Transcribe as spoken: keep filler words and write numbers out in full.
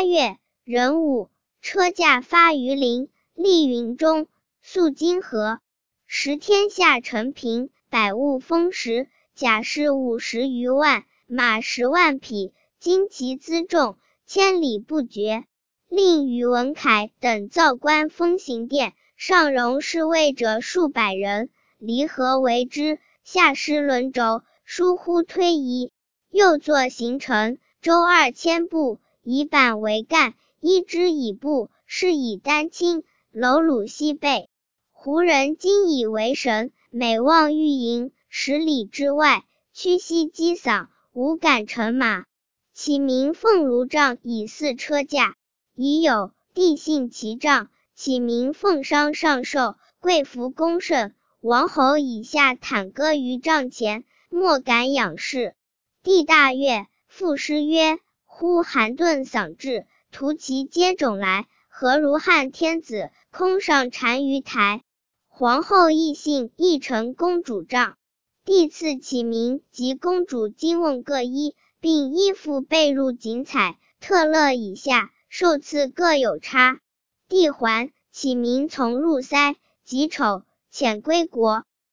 八月，壬午，车驾发于陵，立云中，肃金河。时天下承平，百物丰实，甲士五十余万，马十万匹，旌旗辎重，千里不绝。令宇文恺等造观风行殿，上容侍卫者数百人，离合为之，下施轮轴，疏忽推移。又作行程，舟二千步，以板为干，依之以布，是以丹青，楼鲁西背。胡人今以为神，每望御营，十里之外，屈膝击嗓，无敢乘马。启明奉卢帐以祀车驾。已有帝幸其帐，启明奉商上寿，贵服恭顺，王侯以下袒歌于帐前，莫敢仰视。帝大悦，赋诗曰：呼韩顿嗓至，图其接踵来，何如汉天子，空上单于台。皇后亦幸亦乘公主帐。帝赐启明及公主金瓮各一，并衣服被褥锦彩，特乐以下，受赐各有差。帝还，启明从入塞，己丑，遣归国。